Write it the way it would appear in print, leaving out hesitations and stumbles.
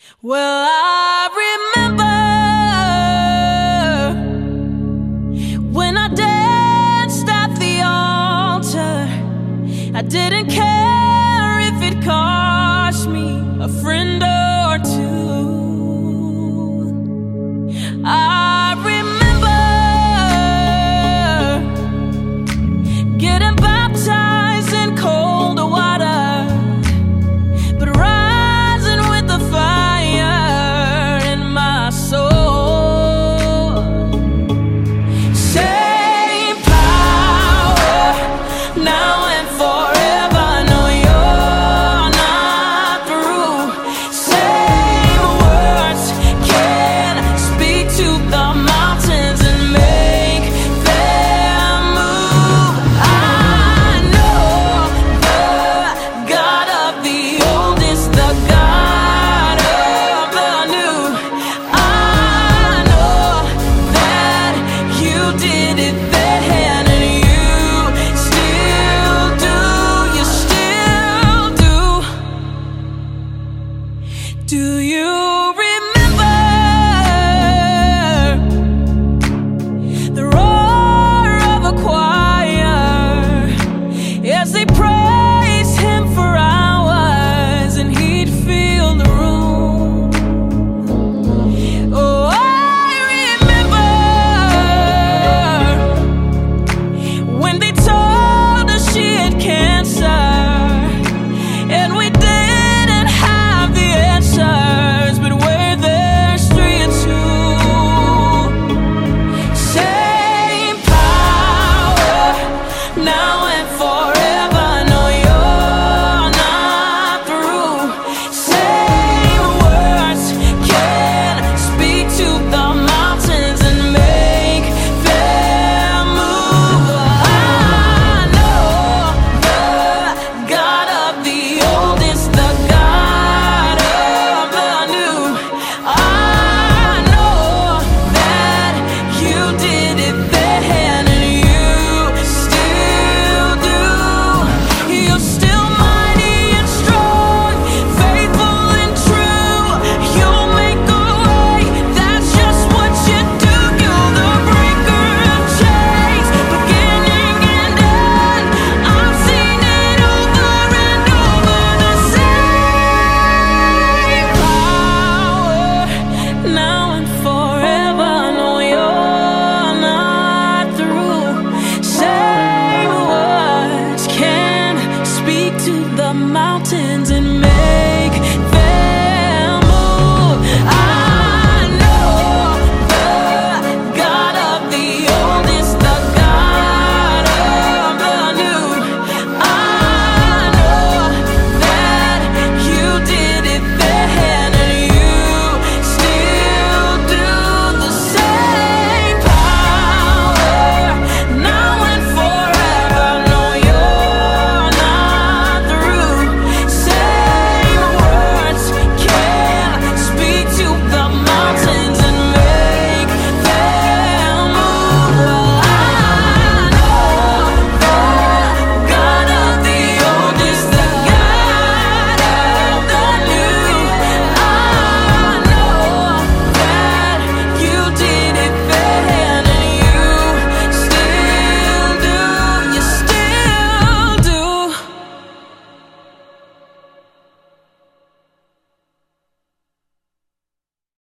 Well, I remember when I danced at the altar. I didn't care if it cost me a friend or two. I remember getting baptized in cold water, but rising with the fire in my soul. Same power now and forever. No, you're not through. Same words can speak to the mountains and make them move. I know the God of the old is the God of the new. I know that you did it then, and you still do. You still do. Do you?